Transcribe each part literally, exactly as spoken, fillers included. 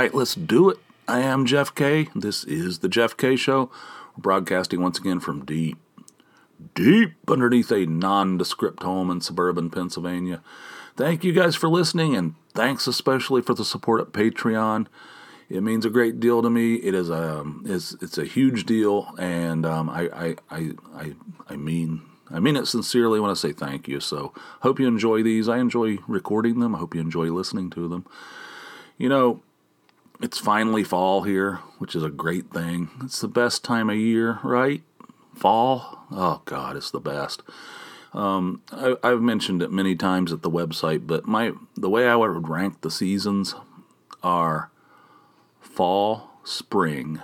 right, let's do it. I am Jeff K. This is the Jeff K Show. We're broadcasting once again from deep, deep underneath a nondescript home in suburban Pennsylvania. Thank you guys for listening, and thanks especially for the support at Patreon. It means a great deal to me. It is a it's it's a huge deal, and um, I, I I I I mean I mean it sincerely when I say thank you. So hope you enjoy these. I enjoy recording them. I hope you enjoy listening to them. You know, it's finally fall here, which is a great thing. It's the best time of year, right? Fall? Oh God, it's the best. Um, I, I've mentioned it many times at the website, but my the way I would rank the seasons are fall, spring,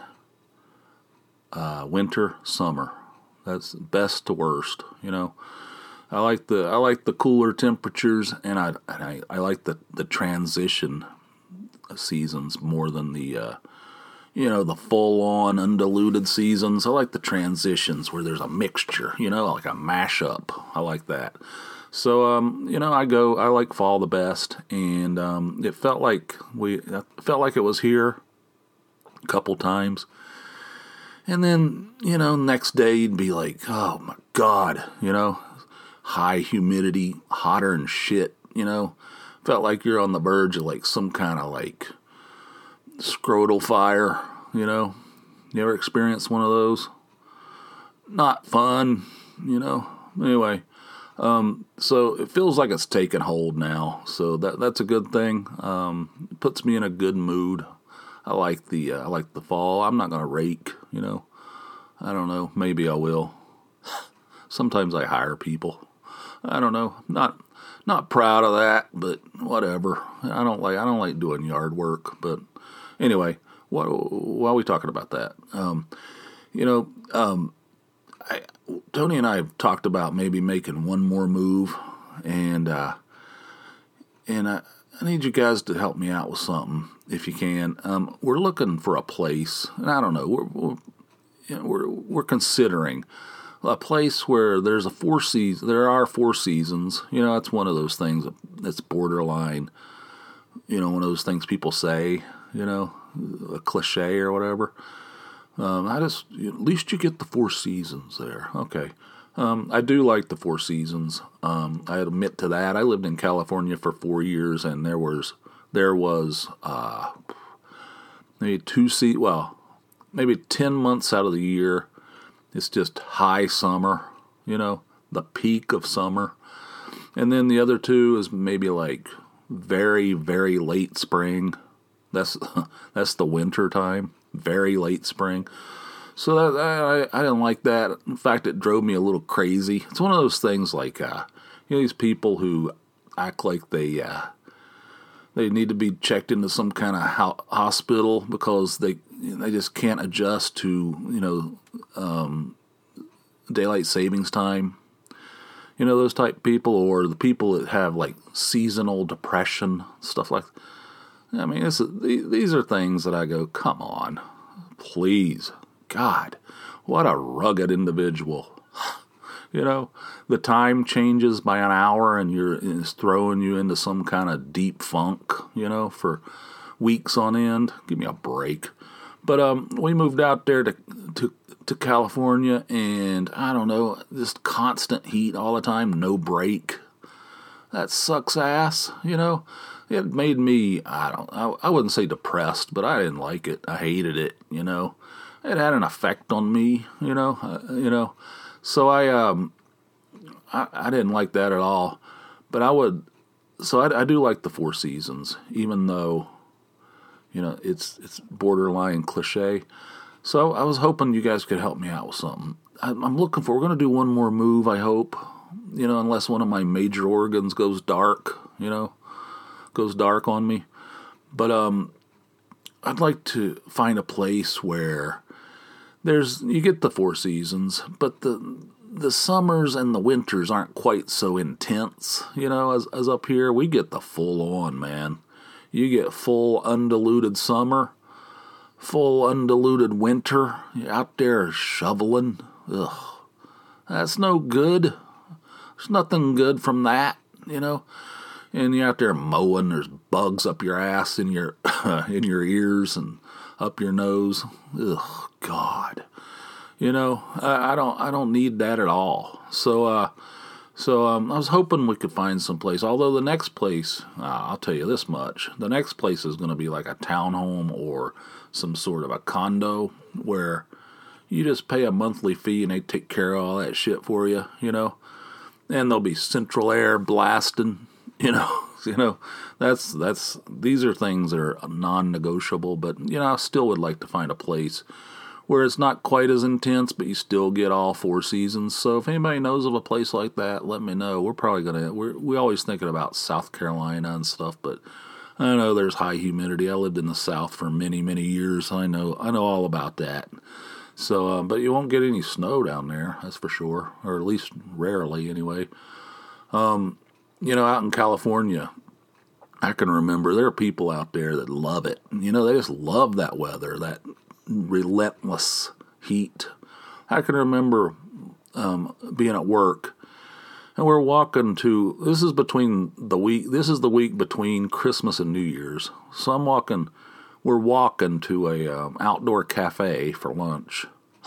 uh, winter, summer. That's best to worst. You know, I like the I like the cooler temperatures, and I and I, I like the, the transition seasons more than the uh, you know the full on undiluted seasons. I like the transitions where there's a mixture. You know, like a mashup. I like that. So, um, you know, I go. I like fall the best, and um, it felt like we it felt like it was here a couple times, and then you know, next day you'd be like, oh my God, you know, high humidity, hotter than shit. You know, felt like you're on the verge of like some kind of like scrotal fire. You know, you ever experienced one of those? Not fun. You know. Anyway. Um, so it feels like it's taken hold now, so that that's a good thing. Um, it puts me in a good mood. I like the uh, I like the fall. I'm not gonna rake, you know. I don't know. Maybe I will. Sometimes I hire people. I don't know. Not not proud of that, but whatever. I don't like I don't like doing yard work. But anyway, what why are we talking about that? Um, you know. Um, I, Tony and I have talked about maybe making one more move, and uh, and I, I need you guys to help me out with something if you can. Um, we're looking for a place, and I don't know. We're we're, you know, we're we're considering a place where there's a four seasons. There are four seasons. You know, it's one of those things that's borderline. You know, one of those things people say. You know, a cliche or whatever. Um, I just, at least you get the four seasons there. Okay. Um, I do like the four seasons. Um, I admit to that. I lived in California for four years, and there was, there was, uh, maybe two se- well, maybe ten months out of the year, it's just high summer, you know, the peak of summer. And then the other two is maybe like very, very late spring. That's, that's the winter time. Very late spring. So that, I, I didn't like that. In fact, it drove me a little crazy. It's one of those things like, uh, you know, these people who act like they uh, they need to be checked into some kind of ho- hospital because they they just can't adjust to, you know, um, daylight savings time. You know, those type of people, or the people that have like seasonal depression, stuff like that. I mean, this is, these are things that I go, come on, please, God, what a rugged individual. You know, the time changes by an hour, and you're it's throwing you into some kind of deep funk, you know, for weeks on end. Give me a break. But um, we moved out there to to to California, and I don't know, just constant heat all the time, no break. That sucks ass, you know. It made me, I don't, I, I wouldn't say depressed, but I didn't like it. I hated it, you know. It had an effect on me, you know, uh, you know. So I, um, I, I didn't like that at all. But I would, so I, I do like the four seasons, even though, you know, it's it's borderline cliche. So I was hoping you guys could help me out with something. I, I'm looking for, we're going to do one more move, I hope, you know, unless one of my major organs goes dark, you know. goes dark on me. But um I'd like to find a place where there's you get the four seasons, but the the summers and the winters aren't quite so intense, you know, as as up here. We get the full on, man. You get full undiluted summer, full undiluted winter. You're out there shoveling. Ugh. That's no good. There's nothing good from that, you know. and you're out there mowing. There's bugs up your ass, in your in your ears, and up your nose. Ugh, God. You know, I, I don't I don't need that at all. So, uh, so um, I was hoping we could find some place. Although the next place, uh, I'll tell you this much: the next place is going to be like a townhome or some sort of a condo where you just pay a monthly fee and they take care of all that shit for you. You know, and there'll be central air blasting. You know, you know, that's that's these are things that are non-negotiable. But you know, I still would like to find a place where it's not quite as intense, but you still get all four seasons. So if anybody knows of a place like that, let me know. We're probably gonna we're we always thinking about South Carolina and stuff, but I know there's high humidity. I lived in the South for many many years. I know I know all about that. So, uh, but you won't get any snow down there, that's for sure, or at least rarely anyway. Um. You know, out in California, I can remember there are people out there that love it. You know, they just love that weather, that relentless heat. I can remember um, being at work, and we're walking to, this is between the week, this is the week between Christmas and New Year's. So I'm walking, we're walking to a um, outdoor cafe for lunch.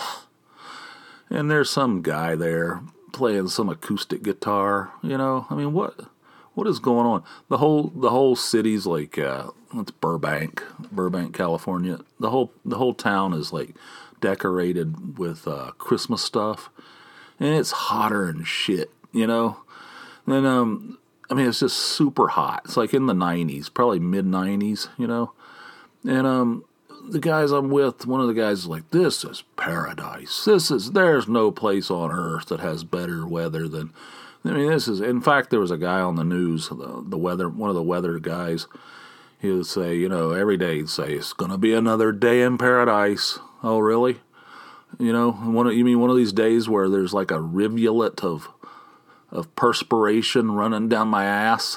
And there's some guy there playing some acoustic guitar, you know. I mean, what what is going on? The whole the whole city's like uh, it's Burbank, Burbank, California. The whole the whole town is like decorated with uh, Christmas stuff, and it's hotter than shit, you know. And um, I mean, it's just super hot. It's like in the nineties, probably mid nineties, you know. And um. The guys I'm with, one of the guys is like, this is paradise. This is, there's no place on earth that has better weather than, I mean, this is, in fact, there was a guy on the news, the, the weather, one of the weather guys, he would say, you know, every day he'd say, it's going to be another day in paradise. Oh, really? You know, one of, you mean one of these days where there's like a rivulet of, of perspiration running down my ass?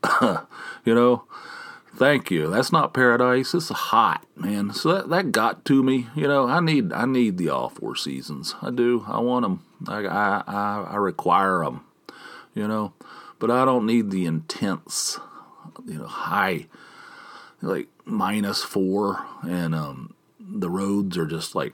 You know? Thank you. That's not paradise. It's hot, man. So that, that got to me. You know, I need I need the all four seasons. I do. I want them. I I I, I require them. You know, but I don't need the intense, you know, high, like minus four, and um, the roads are just like,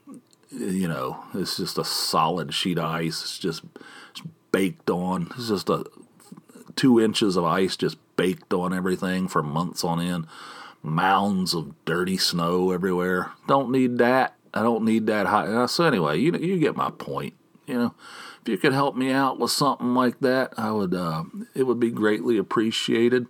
you know, it's just a solid sheet of ice. It's just it's baked on. It's just a two inches of ice just baked on everything for months on end. Mounds of dirty snow everywhere. Don't need that. I don't need that high. So anyway, you you get my point. You know, if you could help me out with something like that, I would. Uh, it would be greatly appreciated.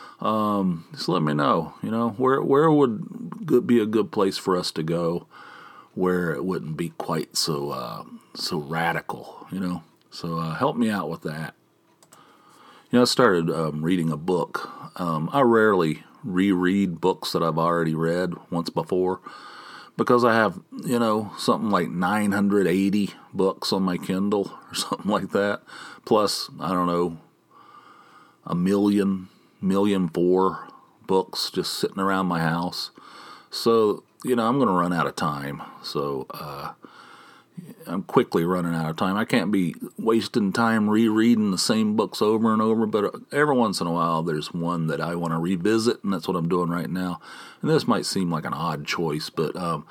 Um, just let me know. You know, where where would be a good place for us to go, where it wouldn't be quite so uh, so radical. You know, so uh, help me out with that. You know, I started um, reading a book. Um, I rarely reread books that I've already read once before because I have, you know, something like nine hundred eighty books on my Kindle or something like that. Plus, I don't know, a million, million four books just sitting around my house. So, you know, I'm going to run out of time. So, uh, I'm quickly running out of time. I can't be wasting time rereading the same books over and over, but every once in a while there's one that I want to revisit, and that's what I'm doing right now. And this might seem like an odd choice, but um,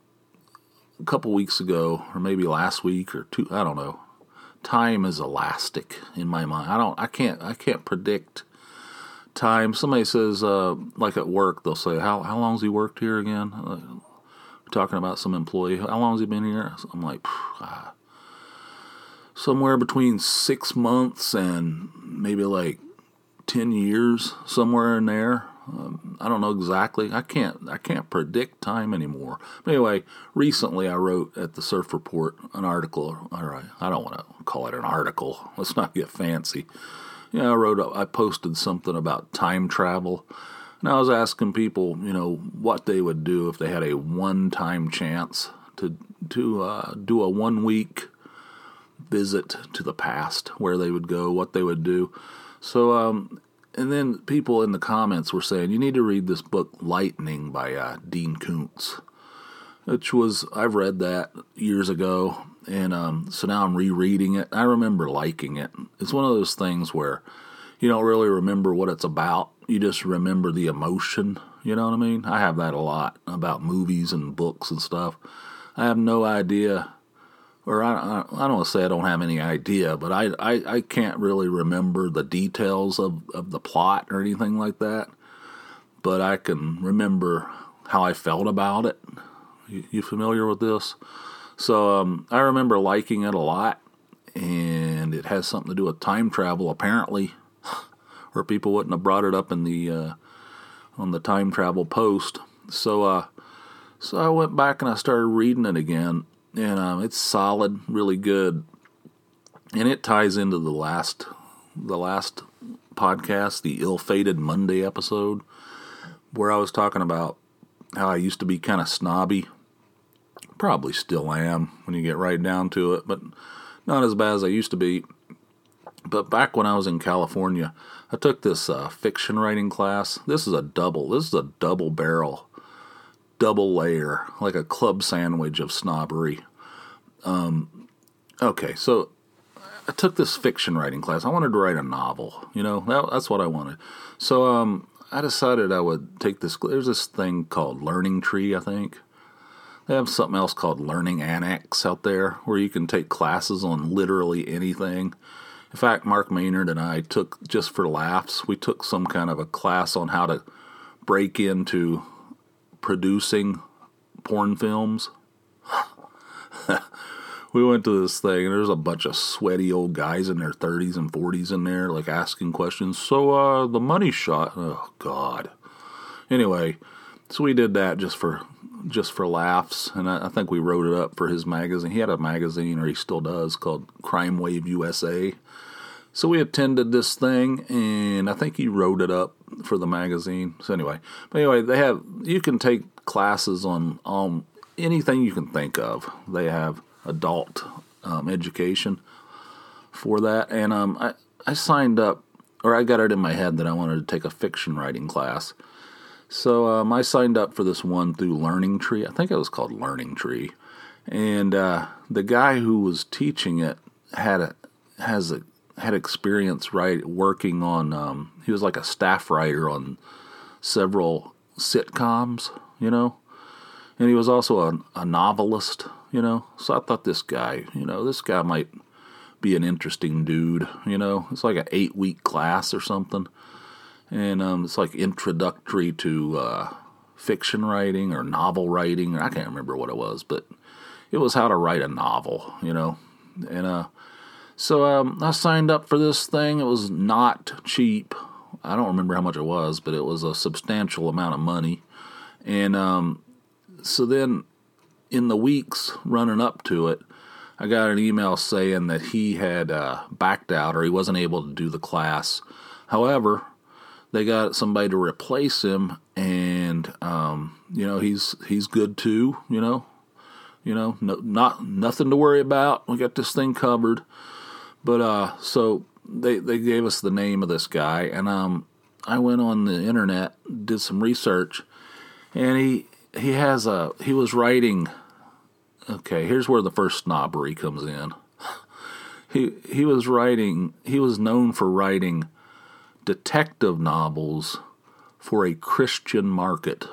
a couple weeks ago, or maybe last week or two, I don't know. Time is elastic in my mind. I don't. I can't. I can't predict time. Somebody says, uh, like at work, they'll say, "How how long has he worked here again?" Uh, talking about some employee. How long has he been here? I'm like, ah, somewhere between six months and maybe like ten years, somewhere in there. Um, I don't know exactly. I can't. I can't predict time anymore. But anyway, recently I wrote at the Surf Report an article. All right, I don't want to call it an article. Let's not get fancy. Yeah, I wrote. I posted something about time travel. And I was asking people, you know, what they would do if they had a one-time chance to to uh, do a one-week visit to the past, where they would go, what they would do. So, um, and then people in the comments were saying, you need to read this book, Lightning, by uh, Dean Koontz, which was, I've read that years ago, and um, so now I'm rereading it. I remember liking it. It's one of those things where, you don't really remember what it's about. You just remember the emotion. You know what I mean? I have that a lot about movies and books and stuff. I have no idea, or I, I, I don't want to say I don't have any idea, but I, I, I can't really remember the details of, of the plot or anything like that. But I can remember how I felt about it. You, you familiar with this? So um, I remember liking it a lot, and it has something to do with time travel, apparently, or people wouldn't have brought it up in the uh, on the time travel post. So uh, so I went back and I started reading it again, and um, it's solid, really good, and it ties into the last the last podcast, the Ill-Fated Monday episode, where I was talking about how I used to be kind of snobby. Probably still am when you get right down to it, but not as bad as I used to be. But back when I was in California, I took this uh, fiction writing class. This is a double. This is a double barrel, double layer, like a club sandwich of snobbery. Um, okay, so I took this fiction writing class. I wanted to write a novel. You know, that, that's what I wanted. So um, I decided I would take this. There's this thing called Learning Tree, I think. They have something else called Learning Annex out there, where you can take classes on literally anything. In fact, Mark Maynard and I took, just for laughs, we took some kind of a class on how to break into producing porn films. We went to this thing, and there's a bunch of sweaty old guys in their thirties and forties in there, like asking questions. So, uh, the money shot, oh, God. Anyway, so we did that just for just for laughs, and I, I think we wrote it up for his magazine. He had a magazine, or he still does, called Crime Wave U S A. So we attended this thing, and I think he wrote it up for the magazine. So anyway, but anyway, they have, you can take classes on um, anything you can think of. They have adult um, education for that, and um, I, I signed up, or I got it in my head that I wanted to take a fiction writing class. So um, I signed up for this one through Learning Tree. I think it was called Learning Tree. And uh, the guy who was teaching it had a has a had experience right working on. Um, he was like a staff writer on several sitcoms, you know. And he was also a, a novelist, you know. So I thought this guy, you know, this guy might be an interesting dude, you know. It's like an eight week class or something. And um, it's like introductory to uh, fiction writing or novel writing. I can't remember what it was, but it was how to write a novel, you know. And uh, so um, I signed up for this thing. It was not cheap. I don't remember how much it was, but it was a substantial amount of money. And um, so then in the weeks running up to it, I got an email saying that he had uh, backed out, or he wasn't able to do the class. However, they got somebody to replace him, and um, you know he's he's good too. You know, you know, no, not nothing to worry about. We got this thing covered. But uh, so they they gave us the name of this guy, and um, I went on the internet, did some research, and he he has a he was writing. Okay, here's where the first snobbery comes in. He he was writing. He was known for writing detective novels for a Christian market.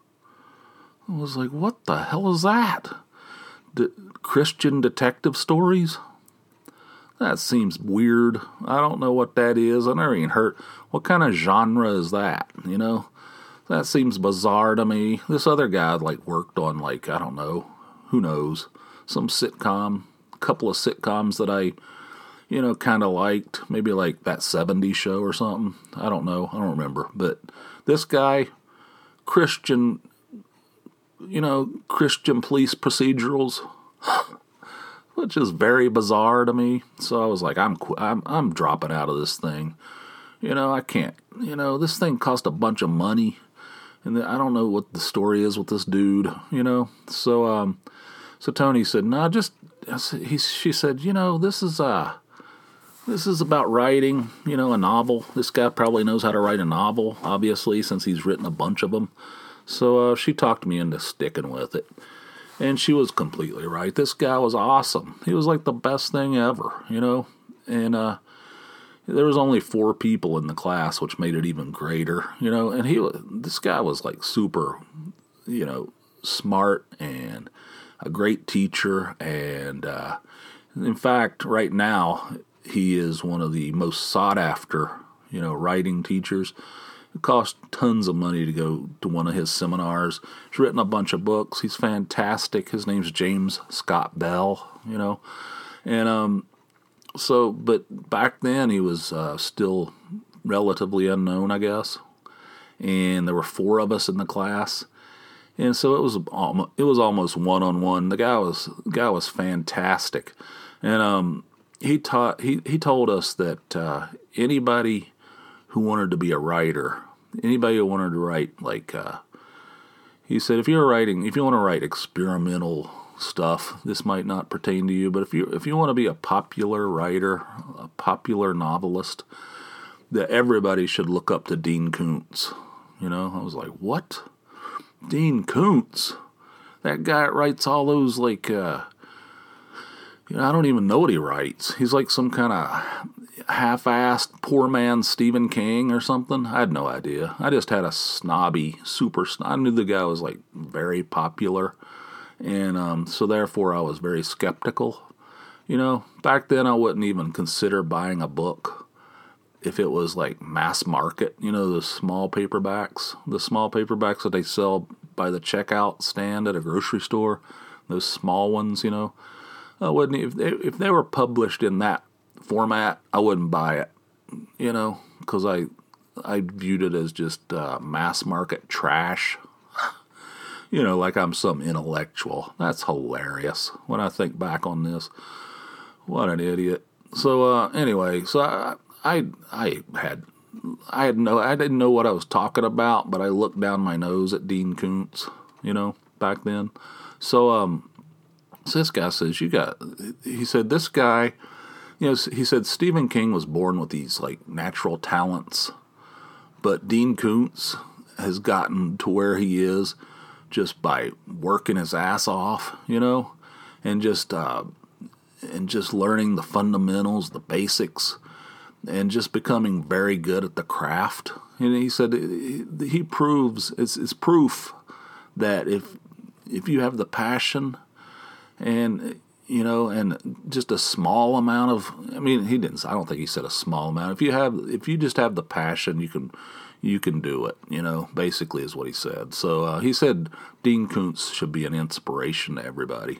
I was like, what the hell is that? De- Christian detective stories? That seems weird. I don't know what that is. I never even heard. What kind of genre is that? You know? That seems bizarre to me. This other guy like worked on like, I don't know, who knows, some sitcom, a couple of sitcoms that I you know, kind of liked, maybe like That seventies Show or something. I don't know. I don't remember. But this guy, Christian, you know, Christian police procedurals, which is very bizarre to me. So I was like, I'm, I'm, I'm dropping out of this thing. You know, I can't, you know, this thing cost a bunch of money. And I don't know what the story is with this dude, you know. So, um, so Tony said, no, nah, just, he, she said, you know, this is, uh, This is about writing, you know, a novel. This guy probably knows how to write a novel, obviously, since he's written a bunch of them. So uh, she talked me into sticking with it. And she was completely right. This guy was awesome. He was like the best thing ever, you know. And uh, there was only four people in the class, which made it even greater, you know, and he, this guy was like super, you know, smart and a great teacher. And, uh, in fact, right now, he is one of the most sought after, you know, writing teachers. It costs tons of money to go to one of his seminars. He's written a bunch of books. He's fantastic. His name's James Scott Bell, you know, and, um, So, but back then he was uh, still relatively unknown, I guess, and there were four of us in the class, and so it was almost, it was almost one on one. The guy was the guy was fantastic, and um, he taught he he told us that uh, anybody who wanted to be a writer, anybody who wanted to write like uh, he said, if you're writing, if you want to write experimental stuff, this might not pertain to you, but if you if you want to be a popular writer, a popular novelist, that everybody should look up to Dean Koontz. You know, I was like, what? Dean Koontz? That guy writes all those, like, uh, you know, I don't even know what he writes. He's like some kind of half-assed poor man Stephen King or something. I had no idea. I just had a snobby, super snob. I knew the guy was, like, very popular. And um, so therefore I was very skeptical. You know, back then I wouldn't even consider buying a book if it was like mass market. You know, the small paperbacks, the small paperbacks that they sell by the checkout stand at a grocery store, those small ones, you know. I wouldn't, if they, if they were published in that format, I wouldn't buy it, you know, because I, I viewed it as just uh, mass market trash. You know, like I'm some intellectual. That's hilarious when I think back on this. What an idiot. So uh, anyway, so I, I I had I had no I didn't know what I was talking about, but I looked down my nose at Dean Koontz, you know, back then. So um, so this guy says you got. He said this guy, you know, he said Stephen King was born with these like natural talents, but Dean Koontz has gotten to where he is just by working his ass off, you know, and just uh, and just learning the fundamentals, the basics, and just becoming very good at the craft. And he said he, he proves it's, it's proof that if if you have the passion and you know and just a small amount of, I mean, he didn't. I don't think he said a small amount. If you have, if you just have the passion, you can. You can do it, you know, basically is what he said. So uh, he said Dean Koontz should be an inspiration to everybody.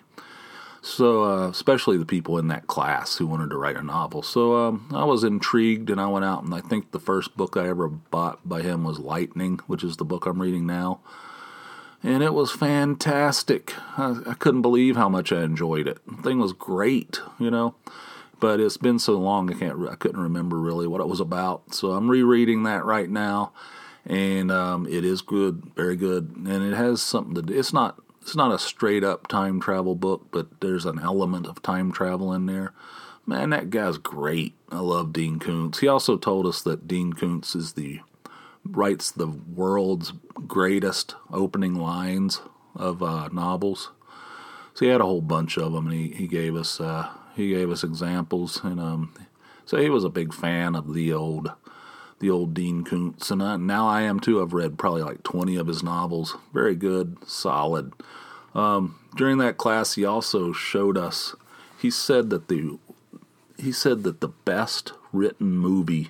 So, uh, especially the people in that class who wanted to write a novel. So um, I was intrigued, and I went out, and I think the first book I ever bought by him was Lightning, which is the book I'm reading now. And it was fantastic. I, I couldn't believe how much I enjoyed it. The thing was great, you know. But it's been so long, I can't, I couldn't remember really what it was about. So I'm rereading that right now, and um, it is good, very good, and it has something to do. It's not, it's not a straight up time travel book, but there's an element of time travel in there. Man, that guy's great. I love Dean Koontz. He also told us that Dean Koontz is the writes the world's greatest opening lines of uh, novels. So he had a whole bunch of them, and he he gave us. Uh, He gave us examples, and um, so he was a big fan of the old, the old Dean Koontz, and I, now I am too. I've read probably like twenty of his novels. Very good, solid. Um, during that class, he also showed us. He said that the, he said that the best written movie.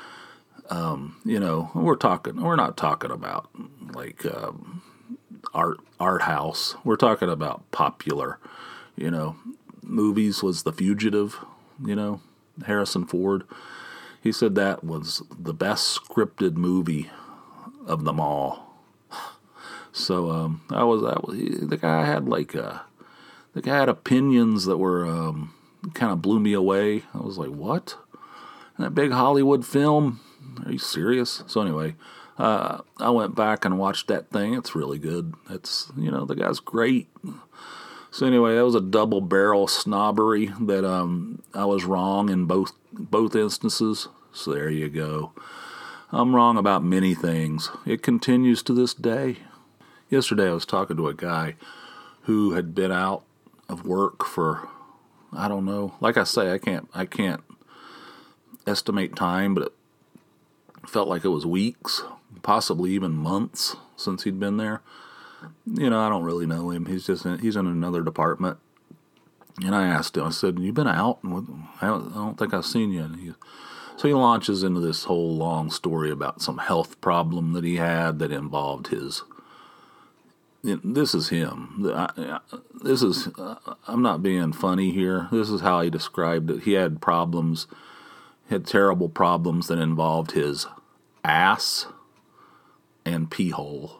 Um, you know, we're talking. We're not talking about like um, art art house. We're talking about popular. You know. Movies was The Fugitive, you know, Harrison Ford. He said that was the best scripted movie of them all. So um, I was, I was the guy had like uh, the guy had opinions that were um, kind of blew me away. I was like, what? That big Hollywood film? Are you serious? So anyway, uh, I went back and watched that thing. It's really good. It's, you know, the guy's great. So anyway, that was a double barrel snobbery that um, I was wrong in both both instances. So there you go. I'm wrong about many things. It continues to this day. Yesterday I was talking to a guy who had been out of work for, I don't know. Like I say, I can't I can't estimate time, but it felt like it was weeks, possibly even months since he'd been there. You know, I don't really know him. He's just in, he's in another department. And I asked him, I said, "You been out? I don't think I've seen you." And he, so he launches into this whole long story about some health problem that he had that involved his. You know, this is him. I, this is. Uh, I'm not being funny here. This is how he described it. He had problems. Had terrible problems that involved his ass and pee hole.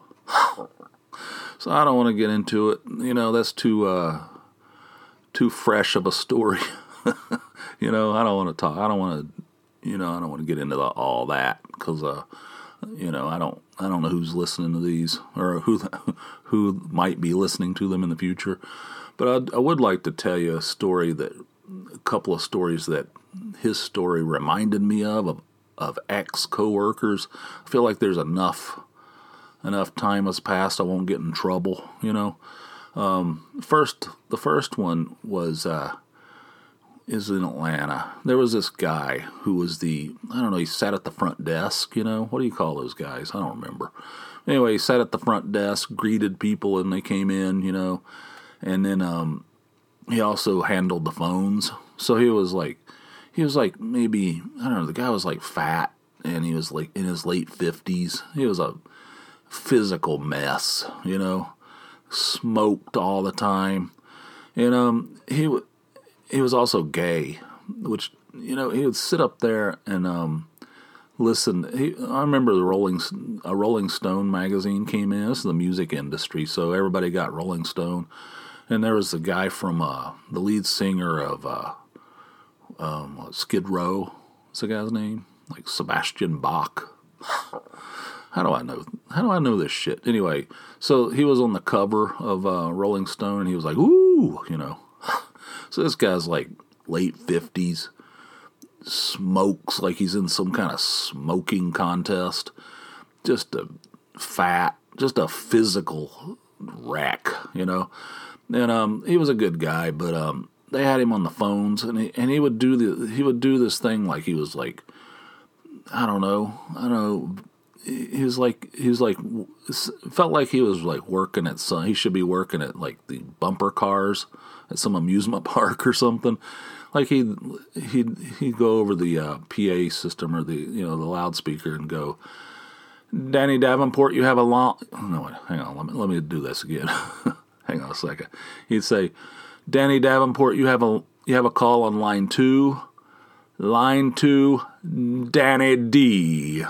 So I don't want to get into it. You know, that's too uh, too fresh of a story. You know, I don't want to talk. I don't want to. You know, I don't want to get into the, all that because, uh, you know, I don't. I don't know who's listening to these or who who might be listening to them in the future. But I, I would like to tell you a story that a couple of stories that his story reminded me of of, of ex coworkers. I feel like there's enough. Enough time has passed, I won't get in trouble, you know. Um, first, the first one was uh, is in Atlanta. There was this guy who was the, I don't know, he sat at the front desk, you know. What do you call those guys? I don't remember. Anyway, he sat at the front desk, greeted people, and they came in, you know. And then um, he also handled the phones. So he was like, he was like maybe, I don't know, the guy was like fat, and he was like in his late fifties. He was a physical mess, you know, smoked all the time, and um, he w- he was also gay, which, you know, he would sit up there and um, listen. He, I remember the Rolling a Rolling Stone magazine came in. This is the music industry, so everybody got Rolling Stone, and there was the guy from uh, the lead singer of uh, um, what, Skid Row. What's the guy's name? Like Sebastian Bach. How do I know? How do I know this shit? Anyway, so he was on the cover of uh, Rolling Stone, and he was like, "Ooh," you know. So this guy's like late fifties, smokes like he's in some kind of smoking contest, just a fat, just a physical wreck, you know. And um, he was a good guy, but um, they had him on the phones, and he and he would do the he would do this thing like he was like, I don't know, I don't know. He was like, he was like, felt like he was like working at some, he should be working at like the bumper cars at some amusement park or something. Like he'd, he'd, he'd go over the uh, P A system or the, you know, the loudspeaker and go, "Danny Davenport, you have a long," no, wait, hang on, let me, let me do this again. Hang on a second. He'd say, "Danny Davenport, you have a, you have a call on line two, line two, Danny D."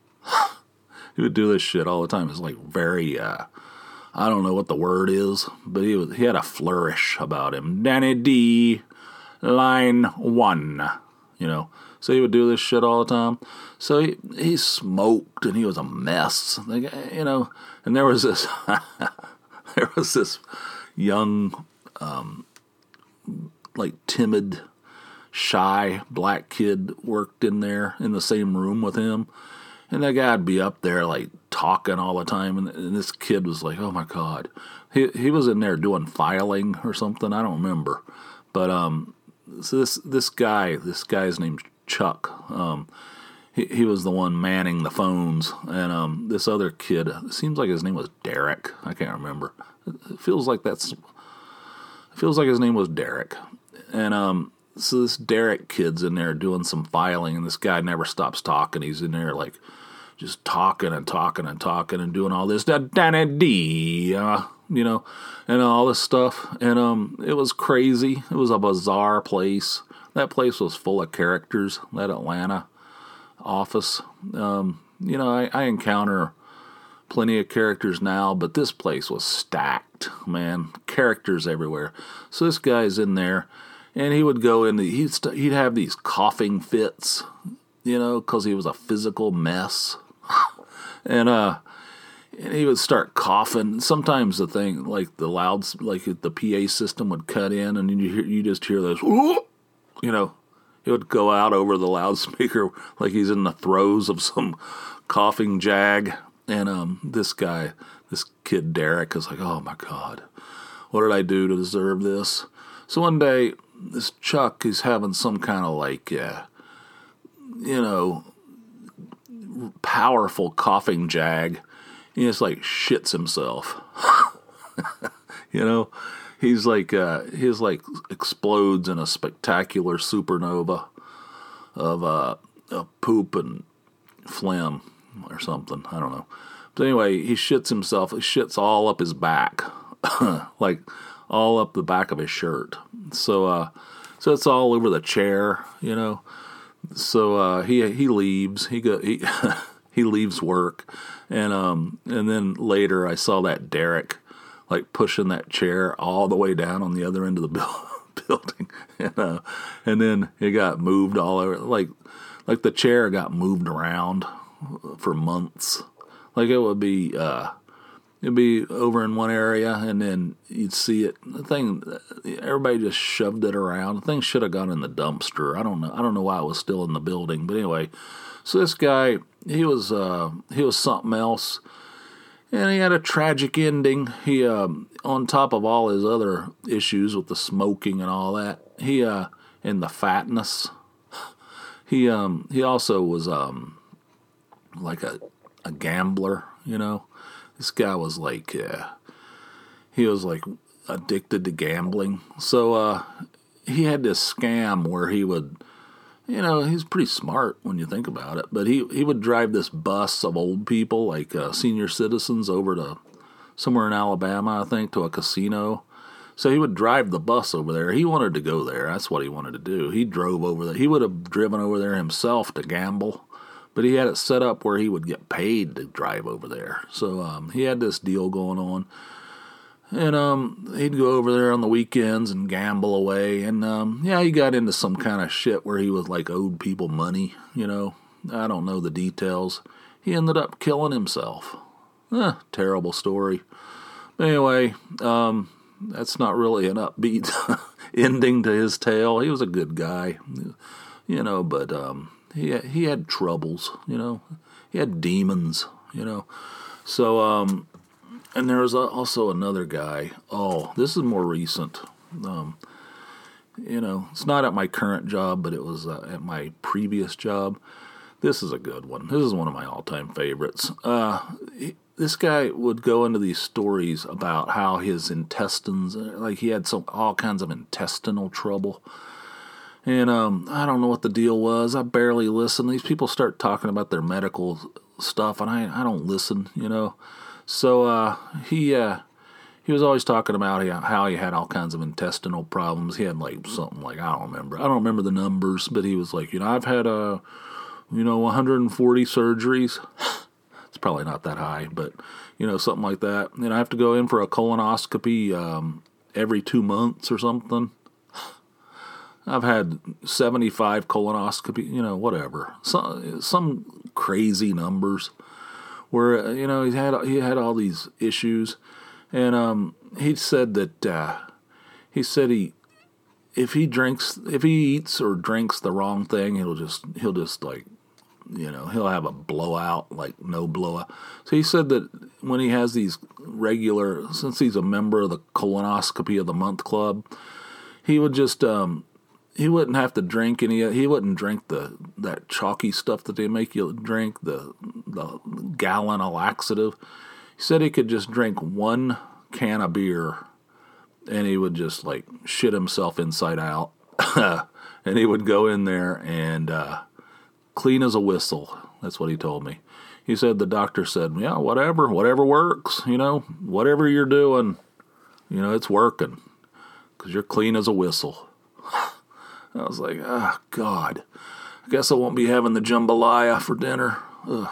He would do this shit all the time. It's like very, uh, I don't know what the word is, but he was, he had a flourish about him. "Danny D, line one," you know. So he would do this shit all the time. So he he smoked and he was a mess, like, you know. And there was this, there was this young, um, like timid, shy black kid worked in there in the same room with him. And that guy'd be up there, like, talking all the time, and, and this kid was like, oh, my God. He he was in there doing filing or something, I don't remember. But, um, so this this guy, this guy's named Chuck. Um, he, he was the one manning the phones, and um, this other kid, it seems like his name was Derek. I can't remember. It feels like that's, it feels like his name was Derek. And, um... so this Derek kid's in there doing some filing, and this guy never stops talking. He's in there, like, just talking and talking and talking and doing all this, Danny D, uh, you know, and all this stuff. And um, it was crazy. It was a bizarre place. That place was full of characters, that Atlanta office. Um, you know, I, I encounter plenty of characters now, but this place was stacked, man. Characters everywhere. So this guy's in there. And he would go into, he'd, st- he'd have these coughing fits, you know, because he was a physical mess. and uh, and he would start coughing. Sometimes the thing, like the louds, like the P A system would cut in, and you hear, you just hear those, you know, it would go out over the loudspeaker like he's in the throes of some coughing jag. And um, this guy, this kid Derek, is like, oh my God, what did I do to deserve this? So one day, this Chuck is having some kind of like, uh, you know, powerful coughing jag. He just like shits himself. You know, he's like, uh, his like explodes in a spectacular supernova of, uh, of poop and phlegm or something. I don't know. But anyway, he shits himself. He shits all up his back, like all up the back of his shirt. So, uh, so it's all over the chair, you know. So uh, he he leaves. He go he he leaves work, and um and then later I saw that Derek like pushing that chair all the way down on the other end of the bu- building, and uh, and then it got moved all over. Like like the chair got moved around for months. Like it would be uh, it'd be over in one area, and then you'd see it. The thing, everybody just shoved it around. The thing should have gone in the dumpster. I don't know. I don't know why it was still in the building. But anyway, so this guy, he was uh, he was something else, and he had a tragic ending. He, um, on top of all his other issues with the smoking and all that, he uh, and the fatness, he um, he also was um, like a a gambler, you know. This guy was like, uh, he was like addicted to gambling. So uh, he had this scam where he would, you know, he's pretty smart when you think about it, but he, he would drive this bus of old people, like uh, senior citizens, over to somewhere in Alabama, I think, to a casino. So he would drive the bus over there. He wanted to go there. That's what he wanted to do. He drove over there. He would have driven over there himself to gamble. But he had it set up where he would get paid to drive over there. So um, he had this deal going on. And um, he'd go over there on the weekends and gamble away. And um, yeah, he got into some kind of shit where he was like owed people money, you know. I don't know the details. He ended up killing himself. Eh, terrible story. But anyway, um, that's not really an upbeat ending to his tale. He was a good guy, you know, but... Um, He he had troubles, you know. He had demons, you know. So, um, and there was also another guy. Oh, this is more recent. Um, you know, it's not at my current job, but it was uh, at my previous job. This is a good one. This is one of my all-time favorites. Uh, he, this guy would go into these stories about how his intestines, like he had some all kinds of intestinal trouble. And um, I don't know what the deal was. I barely listen. These people start talking about their medical stuff, and I, I don't listen, you know. So uh, he uh, he was always talking about how he had all kinds of intestinal problems. He had like something like, I don't remember. I don't remember the numbers, but he was like, you know, I've had, uh, you know, one hundred forty surgeries. It's probably not that high, but, you know, something like that. And I have to go in for a colonoscopy um, every two months or something. I've had seventy-five colonoscopy, you know, whatever, some some crazy numbers. Where you know he had he had all these issues, and um, he said that uh, he said he if he drinks if he eats or drinks the wrong thing, he'll just he'll just like you know he'll have a blowout, like no blowout. So he said that when he has these regular, since he's a member of the Colonoscopy of the Month Club, he would just um. He wouldn't have to drink any. He wouldn't drink the that chalky stuff that they make you drink, the the gallon of laxative. He said he could just drink one can of beer, and he would just like shit himself inside out, and he would go in there and uh, clean as a whistle. That's what he told me. He said the doctor said, "Yeah, whatever, whatever works. You know, whatever you're doing, you know, it's working because you're clean as a whistle." I was like, oh, God, I guess I won't be having the jambalaya for dinner. Ugh.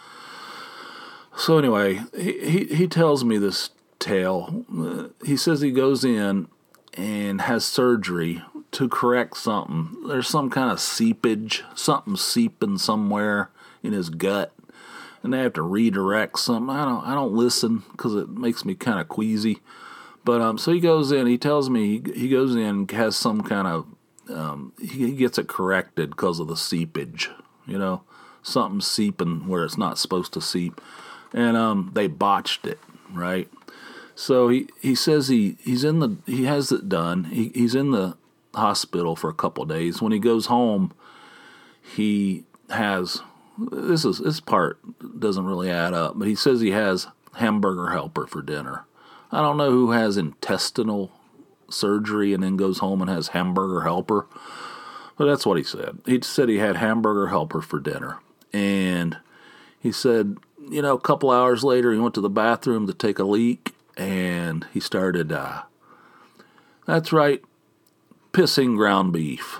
So anyway, he, he, he tells me this tale. Uh, he says he goes in and has surgery to correct something. There's some kind of seepage, something seeping somewhere in his gut, and they have to redirect something. I don't, I don't listen because it makes me kind of queasy. But um, so he goes in. He tells me he, he goes in and has some kind of Um, he gets it corrected because of the seepage, you know, something seeping where it's not supposed to seep, and um, they botched it, right? So he, he says he, he's in the he has it done. He he's in the hospital for a couple of days. When he goes home, he has, this is this part doesn't really add up, but he says he has hamburger helper for dinner. I don't know who has intestinal surgery and then goes home and has hamburger helper, but that's what he said. He said he had hamburger helper for dinner, and he said, you know, a couple hours later he went to the bathroom to take a leak, and he started, uh, that's right, pissing ground beef.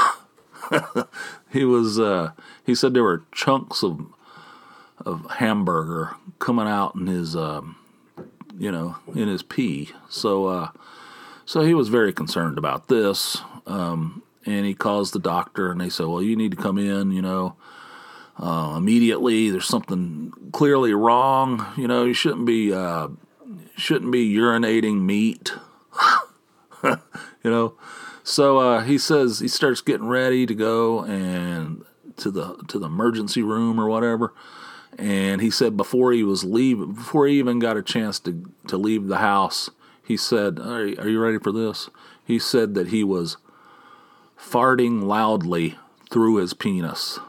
he was, uh, he said there were chunks of of hamburger coming out in his, um, you know, in his pee. So, uh, so he was very concerned about this, um, and he calls the doctor, and they say, well, you need to come in, you know, uh, immediately. There's something clearly wrong. You know, you shouldn't be, uh, shouldn't be urinating meat, you know. So, uh, he says he starts getting ready to go and to the, to the emergency room or whatever. And he said before he was leaving, before he even got a chance to, to leave the house, he said, are, are you ready for this? He said that he was farting loudly through his penis.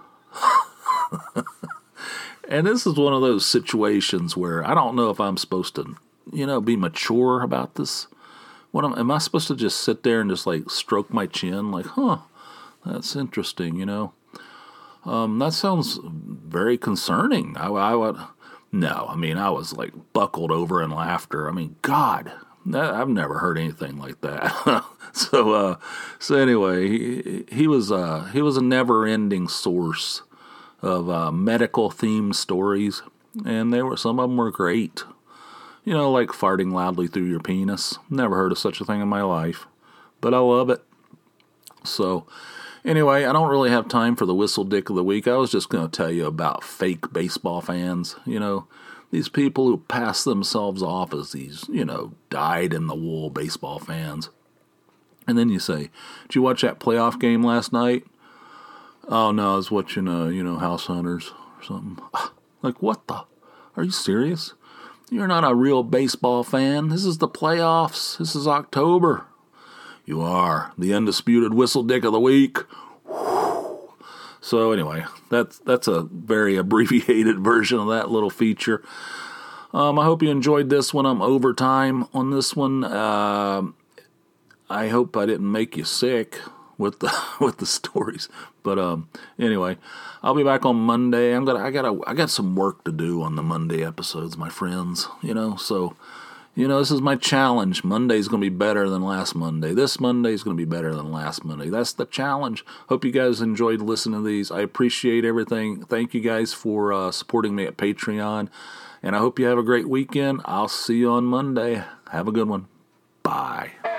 And this is one of those situations where I don't know if I'm supposed to, you know, be mature about this. What am, am I supposed to just sit there and just like stroke my chin? Like, huh, that's interesting, you know? Um, that sounds very concerning. I, I would, no, I mean, I was like buckled over in laughter. I mean, God, that, I've never heard anything like that. so, uh, so anyway, he, he was, uh, he was a never-ending source of uh, medical-themed stories, and they were some of them were great. You know, like farting loudly through your penis. Never heard of such a thing in my life, but I love it. So. Anyway, I don't really have time for the whistle dick of the week. I was just going to tell you about fake baseball fans. You know, these people who pass themselves off as these, you know, dyed-in-the-wool baseball fans. And then you say, did you watch that playoff game last night? Oh, no, I was watching, uh, you know, House Hunters or something. Like, what the? Are you serious? You're not a real baseball fan. This is the playoffs. This is October. You are the undisputed whistle dick of the week. Whew. So anyway, that's that's a very abbreviated version of that little feature. Um, I hope you enjoyed this one. I'm over time on this one. Uh, I hope I didn't make you sick with the with the stories. But um, anyway, I'll be back on Monday. I'm gonna I gotta I got some work to do on the Monday episodes, my friends. You know, so. You know, this is my challenge. Monday's going to be better than last Monday. This Monday's going to be better than last Monday. That's the challenge. Hope you guys enjoyed listening to these. I appreciate everything. Thank you guys for uh, supporting me at Patreon. And I hope you have a great weekend. I'll see you on Monday. Have a good one. Bye.